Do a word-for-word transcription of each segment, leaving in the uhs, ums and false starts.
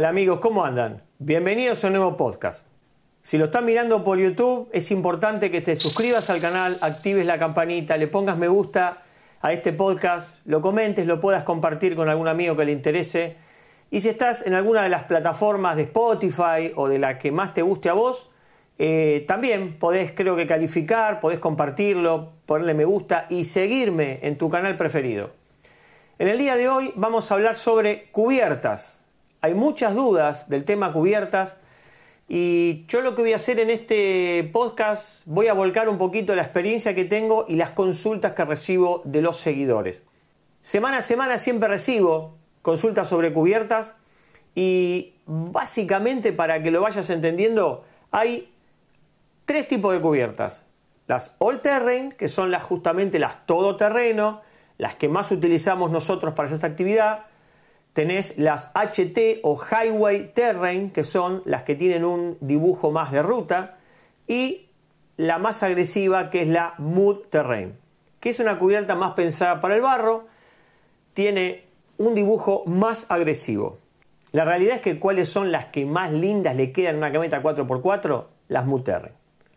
Hola amigos, ¿cómo andan? Bienvenidos a un nuevo podcast. Si lo están mirando por YouTube, es importante que te suscribas al canal, actives la campanita, le pongas me gusta a este podcast, lo comentes, lo puedas compartir con algún amigo que le interese. Y si estás en alguna de las plataformas de Spotify o de la que más te guste a vos, eh, también podés, creo que calificar, podés compartirlo, ponerle me gusta y seguirme en tu canal preferido. En el día de hoy vamos a hablar sobre cubiertas. Hay muchas dudas del tema cubiertas y yo lo que voy a hacer en este podcast, voy a volcar un poquito la experiencia que tengo y las consultas que recibo de los seguidores. Semana a semana siempre recibo consultas sobre cubiertas y básicamente, para que lo vayas entendiendo, hay tres tipos de cubiertas. Las all terrain, que son las justamente las todoterreno, las que más utilizamos nosotros para esta actividad. Tenés las H T o Highway Terrain, que son las que tienen un dibujo más de ruta, y la más agresiva, que es la Mud Terrain, que es una cubierta más pensada para el barro, tiene un dibujo más agresivo. La realidad es que ¿cuáles son las que más lindas le quedan a una camioneta cuatro por cuatro? Las Mud Terrain.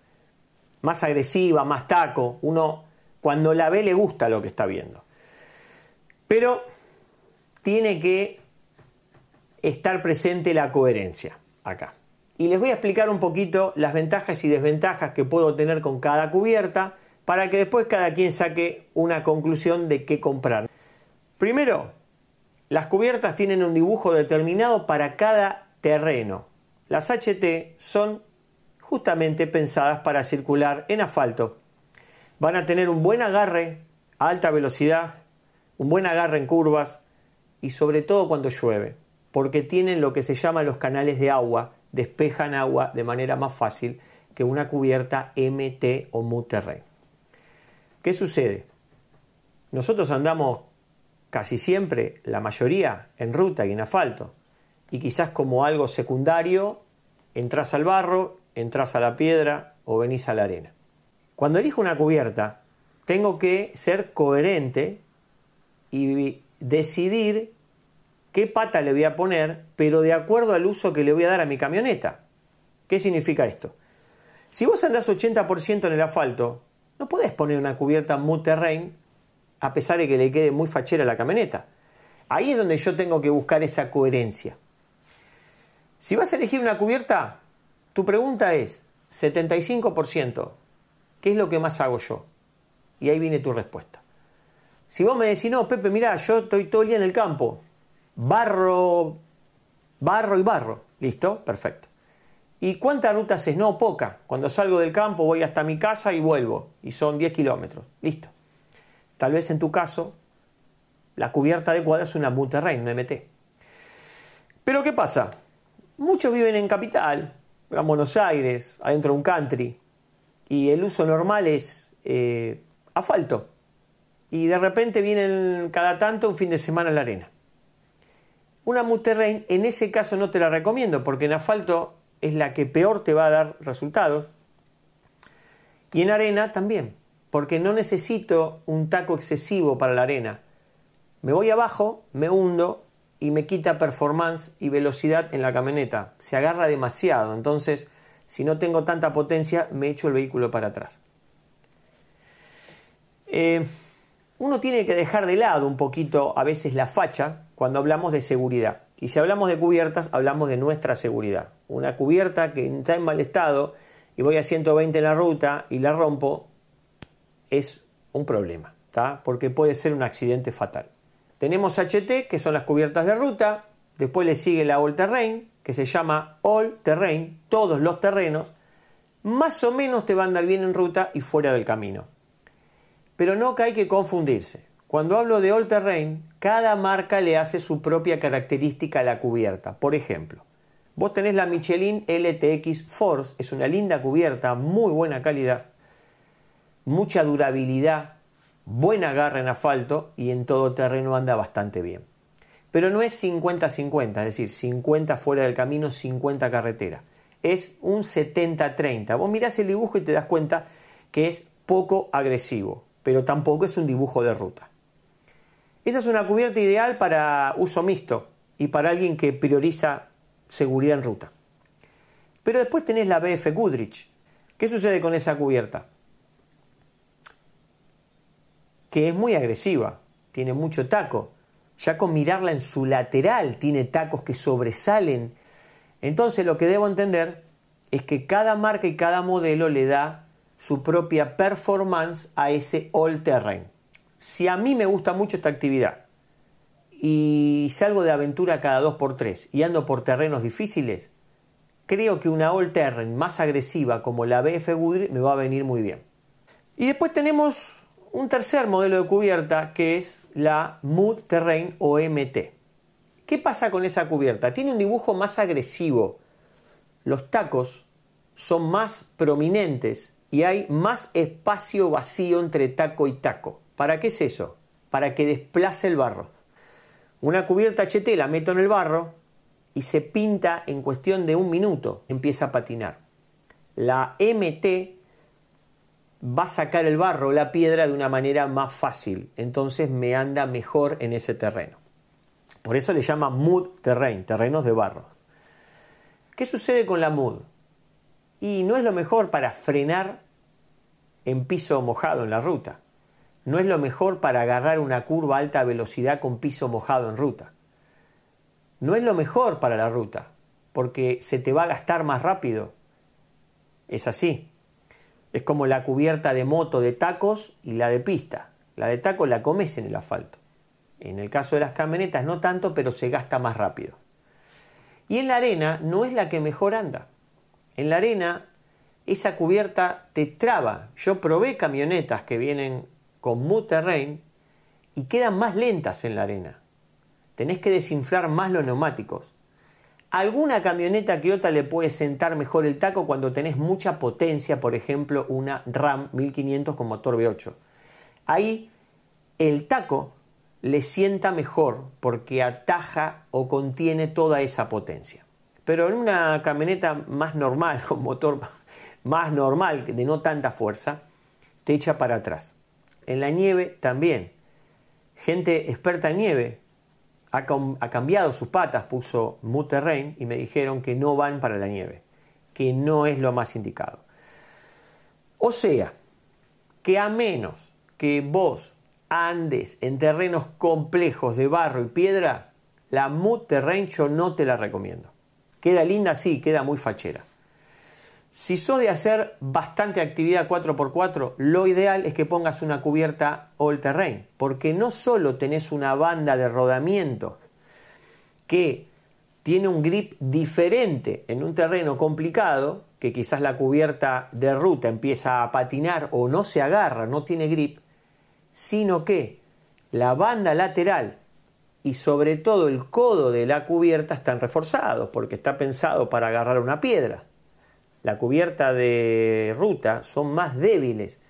Más agresiva, más taco, uno cuando la ve le gusta lo que está viendo. Pero tiene que estar presente la coherencia acá. Y les voy a explicar un poquito las ventajas y desventajas que puedo tener con cada cubierta para que después cada quien saque una conclusión de qué comprar. Primero, las cubiertas tienen un dibujo determinado para cada terreno. Las H T son justamente pensadas para circular en asfalto. Van a tener un buen agarre a alta velocidad, un buen agarre en curvas, y sobre todo cuando llueve, porque tienen lo que se llama los canales de agua, despejan agua de manera más fácil que una cubierta M T o Mud Terrain. ¿Qué sucede? Nosotros andamos casi siempre, la mayoría, en ruta y en asfalto, y quizás como algo secundario, entras al barro, entras a la piedra o venís a la arena. Cuando elijo una cubierta, tengo que ser coherente y decidir qué pata le voy a poner, pero de acuerdo al uso que le voy a dar a mi camioneta. ¿Qué significa esto? Si vos andás ochenta por ciento en el asfalto, no podés poner una cubierta Mud Terrain a pesar de que le quede muy fachera a la camioneta. Ahí es donde yo tengo que buscar esa coherencia. Si vas a elegir una cubierta, tu pregunta es setenta y cinco por ciento, ¿qué es lo que más hago yo? Y ahí viene tu respuesta. Si vos me decís, no, Pepe, mirá, yo estoy todo el día en el campo, barro, barro y barro, ¿listo? Perfecto. ¿Y cuántas rutas es? No, poca. Cuando salgo del campo voy hasta mi casa y vuelvo, y son diez kilómetros, listo. Tal vez en tu caso, la cubierta adecuada es una Mud Terrain, una M T. Pero ¿qué pasa? Muchos viven en capital, en Buenos Aires, adentro de un country, y el uso normal es eh, asfalto. Y de repente vienen cada tanto un fin de semana en la arena. Una Mud Terrain en ese caso no te la recomiendo, porque en asfalto es la que peor te va a dar resultados. Y en arena también, porque no necesito un taco excesivo para la arena. Me voy abajo, me hundo y me quita performance y velocidad en la camioneta. Se agarra demasiado, entonces si no tengo tanta potencia me echo el vehículo para atrás. Eh... Uno tiene que dejar de lado un poquito a veces la facha cuando hablamos de seguridad. Y si hablamos de cubiertas, hablamos de nuestra seguridad. Una cubierta que está en mal estado y voy a ciento veinte en la ruta y la rompo, es un problema, ¿tá? Porque puede ser un accidente fatal. Tenemos H T, que son las cubiertas de ruta. Después le sigue la All Terrain, que se llama All Terrain, todos los terrenos. Más o menos te va a andar bien en ruta y fuera del camino. Pero no que hay que confundirse. Cuando hablo de all terrain, cada marca le hace su propia característica a la cubierta. Por ejemplo, vos tenés la Michelin L T X Force, es una linda cubierta, muy buena calidad, mucha durabilidad, buen agarre en asfalto y en todo terreno anda bastante bien. Pero no es cincuenta cincuenta, es decir, cincuenta fuera del camino, cincuenta carretera. Es un setenta treinta. Vos mirás el dibujo y te das cuenta que es poco agresivo, pero tampoco es un dibujo de ruta. Esa es una cubierta ideal para uso mixto y para alguien que prioriza seguridad en ruta. Pero después tenés la B F Goodrich. ¿Qué sucede con esa cubierta? Que es muy agresiva, tiene mucho taco. Ya con mirarla en su lateral tiene tacos que sobresalen. Entonces lo que debo entender es que cada marca y cada modelo le da su propia performance a ese all terrain. Si a mí me gusta mucho esta actividad y salgo de aventura cada dos por tres y ando por terrenos difíciles, creo que una all terrain más agresiva como la B F Goodrich me va a venir muy bien. Y después tenemos un tercer modelo de cubierta que es la Mud Terrain o M T. ¿Qué pasa con esa cubierta? Tiene un dibujo más agresivo. Los tacos son más prominentes y hay más espacio vacío entre taco y taco. ¿Para qué es eso? Para que desplace el barro. Una cubierta H T la meto en el barro y se pinta en cuestión de un minuto. Empieza a patinar. La M T va a sacar el barro o la piedra de una manera más fácil. Entonces me anda mejor en ese terreno. Por eso le llama Mud Terrain, terrenos de barro. ¿Qué sucede con la Mud? Y no es lo mejor para frenar en piso mojado en la ruta. No es lo mejor para agarrar una curva a alta velocidad con piso mojado en ruta. No es lo mejor para la ruta, porque se te va a gastar más rápido. Es así. Es como la cubierta de moto de tacos y la de pista. La de tacos la comes en el asfalto. En el caso de las camionetas no tanto, pero se gasta más rápido. Y en la arena no es la que mejor anda. En la arena esa cubierta te traba. Yo probé camionetas que vienen con Mud Terrain y quedan más lentas en la arena. Tenés que desinflar más los neumáticos. Alguna camioneta que otra le puede sentar mejor el taco cuando tenés mucha potencia, por ejemplo una Ram mil quinientos con motor V ocho. Ahí el taco le sienta mejor porque ataja o contiene toda esa potencia. Pero en una camioneta más normal, con motor más normal, de no tanta fuerza, te echa para atrás. En la nieve también. Gente experta en nieve ha, ha cambiado sus patas, puso Mud Terrain y me dijeron que no van para la nieve, que no es lo más indicado. O sea, que a menos que vos andes en terrenos complejos de barro y piedra, la Mud Terrain yo no te la recomiendo. Queda linda, sí, queda muy fachera. Si sos de hacer bastante actividad cuatro por cuatro, lo ideal es que pongas una cubierta all terrain, porque no solo tenés una banda de rodamiento que tiene un grip diferente en un terreno complicado, que quizás la cubierta de ruta empieza a patinar o no se agarra, no tiene grip, sino que la banda lateral y sobre todo el codo de la cubierta están reforzados porque está pensado para agarrar una piedra. La cubierta de ruta son más débiles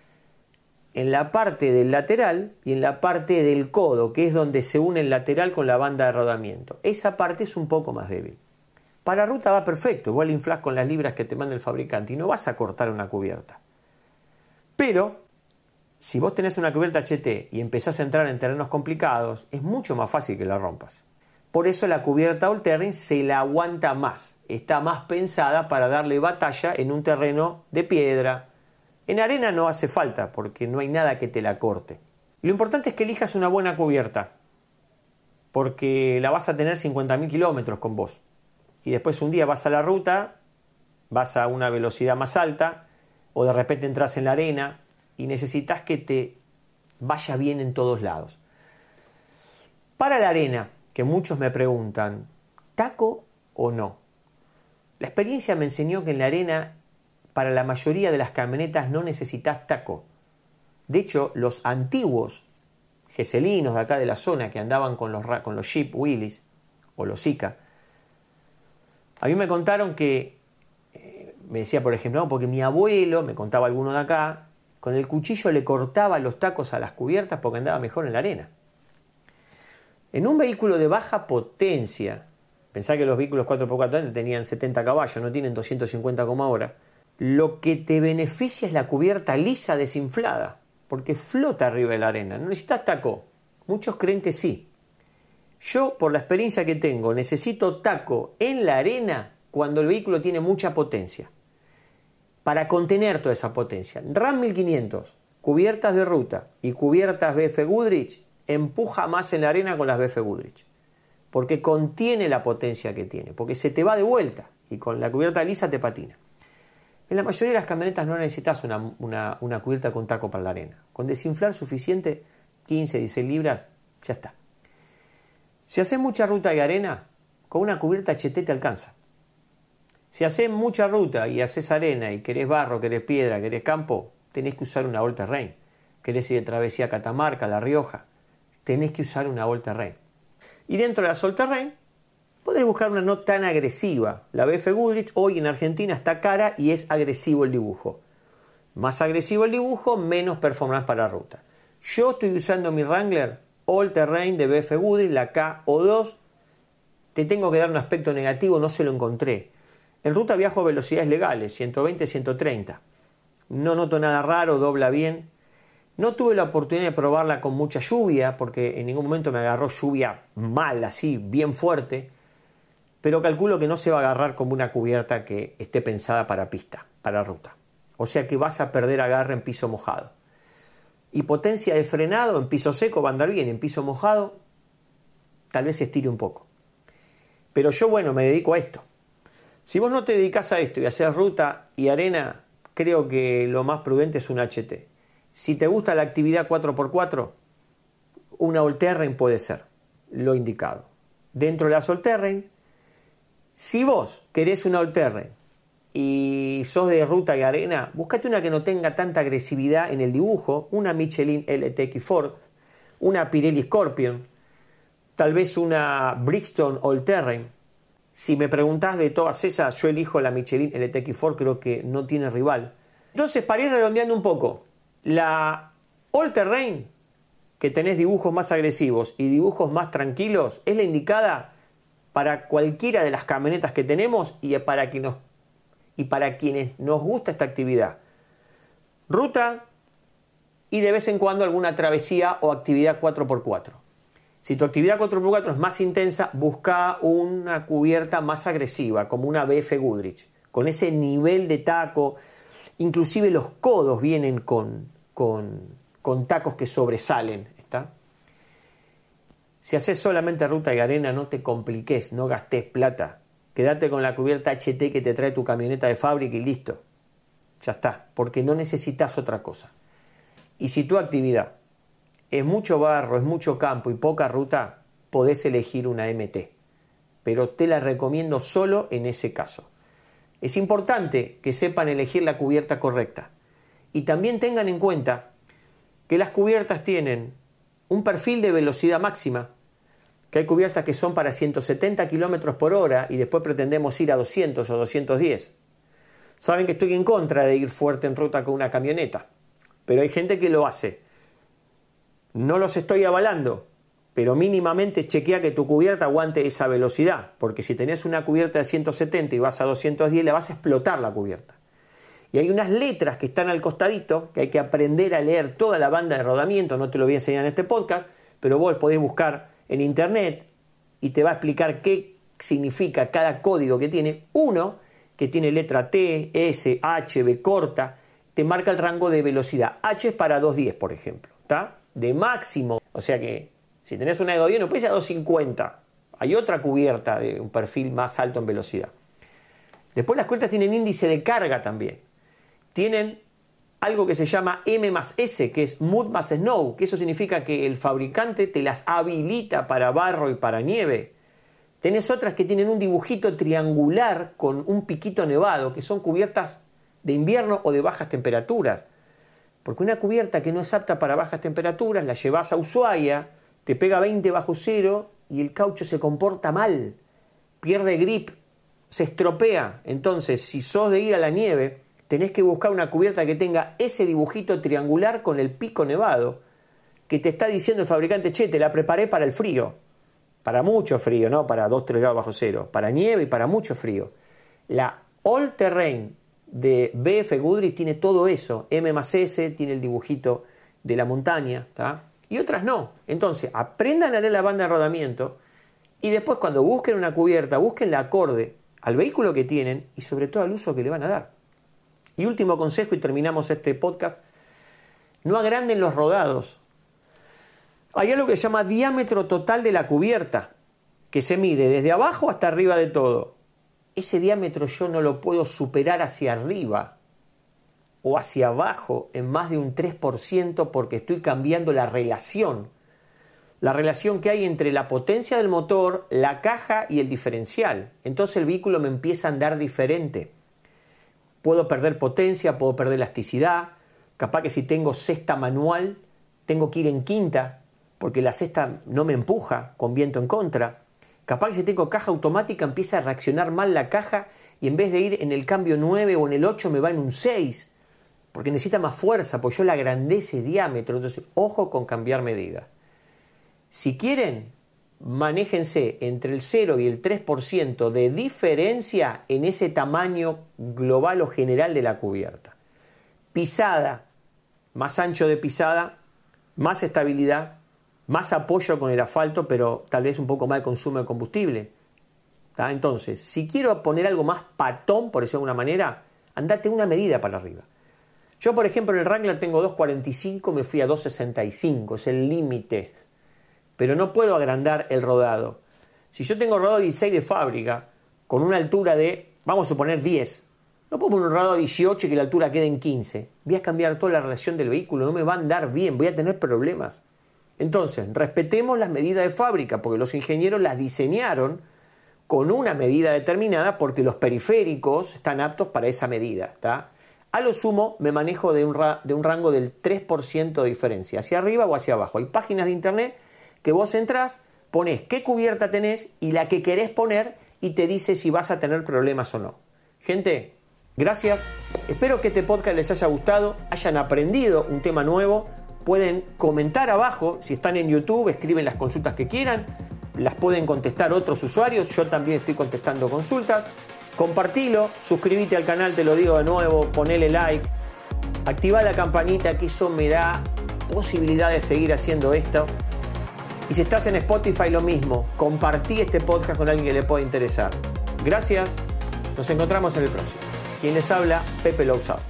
en la parte del lateral y en la parte del codo, que es donde se une el lateral con la banda de rodamiento. Esa parte es un poco más débil. Para ruta va perfecto, igual inflás con las libras que te manda el fabricante y no vas a cortar una cubierta. Pero si vos tenés una cubierta H T y empezás a entrar en terrenos complicados, es mucho más fácil que la rompas. Por eso la cubierta all terrain se la aguanta más. Está más pensada para darle batalla en un terreno de piedra. En arena no hace falta porque no hay nada que te la corte. Lo importante es que elijas una buena cubierta, porque la vas a tener cincuenta mil kilómetros con vos. Y después un día vas a la ruta, vas a una velocidad más alta, o de repente entras en la arena y necesitas que te vaya bien en todos lados. Para la arena, que muchos me preguntan, ¿taco o no? La experiencia me enseñó que en la arena, para la mayoría de las camionetas no necesitas taco. De hecho, los antiguos geselinos de acá de la zona que andaban con los, con los Jeep Willys o los Zika, a mí me contaron que, eh, me decía por ejemplo, no, porque mi abuelo, me contaba alguno de acá, con el cuchillo le cortaba los tacos a las cubiertas porque andaba mejor en la arena. En un vehículo de baja potencia, pensá que los vehículos cuatro por cuatro tenían setenta caballos, no tienen doscientos cincuenta como ahora, lo que te beneficia es la cubierta lisa desinflada, porque flota arriba de la arena, no necesitas taco. Muchos creen que sí, Yo, por la experiencia que tengo, necesito taco en la arena cuando el vehículo tiene mucha potencia, para contener toda esa potencia. RAM mil quinientos, cubiertas de ruta y cubiertas B F Goodrich, empuja más en la arena con las B F Goodrich, porque contiene la potencia que tiene, porque se te va de vuelta y con la cubierta lisa te patina. En la mayoría de las camionetas no necesitas una, una, una cubierta con taco para la arena. Con desinflar suficiente, quince, dieciséis libras, ya está. Si haces mucha ruta y arena, con una cubierta H T te alcanza. Si haces mucha ruta y haces arena y querés barro, querés piedra, querés campo, tenés que usar una All Terrain. Querés ir de travesía a Catamarca, La Rioja, tenés que usar una All Terrain. Y dentro de la All Terrain, podés buscar una no tan agresiva. La B F Goodrich hoy en Argentina está cara y es agresivo el dibujo. Más agresivo el dibujo, menos performance para ruta. Yo estoy usando mi Wrangler All Terrain de B F Goodrich, la K O dos. Te tengo que dar un aspecto negativo, no se lo encontré. En ruta viajo a velocidades legales, ciento veinte, ciento treinta. No noto nada raro, dobla bien. No tuve la oportunidad de probarla con mucha lluvia, porque en ningún momento me agarró lluvia mal, así, bien fuerte. Pero calculo que no se va a agarrar como una cubierta que esté pensada para pista, para ruta. O sea que vas a perder agarre en piso mojado. Y potencia de frenado en piso seco va a andar bien, en piso mojado tal vez se estire un poco. Pero yo, bueno, me dedico a esto. Si vos no te dedicás a esto y haces ruta y arena, creo que lo más prudente es un H T. Si te gusta la actividad cuatro por cuatro, una All Terrain puede ser lo indicado. Dentro de la All Terrain, si vos querés una All Terrain y sos de ruta y arena, buscate una que no tenga tanta agresividad en el dibujo, una Michelin L T X Force, una Pirelli Scorpion, tal vez una Bridgestone All Terrain. Si me preguntás de todas esas, yo elijo la Michelin L T X Force, creo que no tiene rival. Entonces, para ir redondeando un poco, la All Terrain, que tenés dibujos más agresivos y dibujos más tranquilos, es la indicada para cualquiera de las camionetas que tenemos y para, que nos, y para quienes nos gusta esta actividad. Ruta y de vez en cuando alguna travesía o actividad cuatro por cuatro. Si tu actividad cuatro por cuatro es más intensa, busca una cubierta más agresiva, como una B F Goodrich, con ese nivel de taco. Inclusive los codos vienen con, con, con tacos que sobresalen, ¿está? Si haces solamente ruta y arena, no te compliques, no gastes plata. Quédate con la cubierta H T que te trae tu camioneta de fábrica y listo. Ya está, porque no necesitas otra cosa. Y si tu actividad es mucho barro, es mucho campo y poca ruta, podés elegir una M T. Pero te la recomiendo solo en ese caso. Es importante que sepan elegir la cubierta correcta. Y también tengan en cuenta que las cubiertas tienen un perfil de velocidad máxima, que hay cubiertas que son para ciento setenta kilómetros por hora y después pretendemos ir a doscientos o doscientos diez. Saben que estoy en contra de ir fuerte en ruta con una camioneta, pero hay gente que lo hace. No los estoy avalando, pero mínimamente chequea que tu cubierta aguante esa velocidad, porque si tenés una cubierta de ciento setenta y vas a doscientos diez, le vas a explotar la cubierta. Y hay unas letras que están al costadito, que hay que aprender a leer toda la banda de rodamiento, no te lo voy a enseñar en este podcast, pero vos podés buscar en internet y te va a explicar qué significa cada código que tiene. Uno, que tiene letra T, S, H, B corta, te marca el rango de velocidad. H es para doscientos diez, por ejemplo, ¿está? De máximo, o sea que si tenés una de doscientos diez no puedes ir a doscientos cincuenta, hay otra cubierta de un perfil más alto en velocidad. Después las cubiertas tienen índice de carga también, tienen algo que se llama M más S, que es Mud más Snow, que eso significa que el fabricante te las habilita para barro y para nieve. Tenés otras que tienen un dibujito triangular con un piquito nevado, que son cubiertas de invierno o de bajas temperaturas. Porque una cubierta que no es apta para bajas temperaturas, la llevas a Ushuaia, te pega veinte bajo cero y el caucho se comporta mal, pierde grip, se estropea. Entonces, si sos de ir a la nieve, tenés que buscar una cubierta que tenga ese dibujito triangular con el pico nevado, que te está diciendo el fabricante, che, te la preparé para el frío, para mucho frío, no para dos tres grados bajo cero, para nieve y para mucho frío. La All Terrain de B F Goodrich tiene todo eso, M más S, tiene el dibujito de la montaña, ¿tá? Y otras no. Entonces, aprendan a leer la banda de rodamiento Y después cuando busquen una cubierta, busquen la acorde al vehículo que tienen y sobre todo al uso que le van a dar. Y último consejo, y terminamos este podcast, no agranden los rodados. Hay algo que se llama diámetro total de la cubierta, que se mide desde abajo hasta arriba de todo. Ese diámetro yo no lo puedo superar hacia arriba o hacia abajo en más de un tres por ciento porque estoy cambiando la relación. La relación que hay entre la potencia del motor, la caja y el diferencial. Entonces el vehículo me empieza a andar diferente. Puedo perder potencia, puedo perder elasticidad. Capaz que si tengo cesta manual, tengo que ir en quinta porque la cesta no me empuja con viento en contra. Capaz que si tengo caja automática empieza a reaccionar mal la caja y en vez de ir en el cambio nueve o en el ocho me va en un seis porque necesita más fuerza, porque yo le agrandé ese diámetro. Entonces, ojo con cambiar medida. Si quieren, manéjense entre el cero y el tres por ciento de diferencia en ese tamaño global o general de la cubierta. Pisada, más ancho de pisada, más estabilidad, más apoyo con el asfalto, pero tal vez un poco más de consumo de combustible. ¿Tá? Entonces, si quiero poner algo más patón, por decirlo de alguna manera, andate una medida para arriba. Yo, por ejemplo, en el Wrangler tengo dos cuarenta y cinco, me fui a dos sesenta y cinco, es el límite. Pero no puedo agrandar el rodado. Si yo tengo rodado dieciséis de fábrica, con una altura de, vamos a suponer, diez, no puedo poner un rodado dieciocho y que la altura quede en quince. Voy a cambiar toda la relación del vehículo, no me va a andar bien, voy a tener problemas. Entonces, respetemos las medidas de fábrica, porque los ingenieros las diseñaron con una medida determinada, porque los periféricos están aptos para esa medida, ¿tá? A lo sumo me manejo de un, ra- de un rango del tres por ciento de diferencia, hacia arriba o hacia abajo. Hay páginas de internet que vos entrás, ponés qué cubierta tenés y la que querés poner y te dice si vas a tener problemas o no. Gente, gracias. Espero que este podcast les haya gustado, hayan aprendido un tema nuevo. Pueden comentar abajo, si están en YouTube, escriben las consultas que quieran, las pueden contestar otros usuarios, yo también estoy contestando consultas. Compartilo, suscríbete al canal, te lo digo de nuevo, ponele like, activa la campanita, que eso me da posibilidad de seguir haciendo esto. Y si estás en Spotify, lo mismo, compartí este podcast con alguien que le pueda interesar. Gracias, nos encontramos en el próximo. Quien les habla, Pepe Lousao.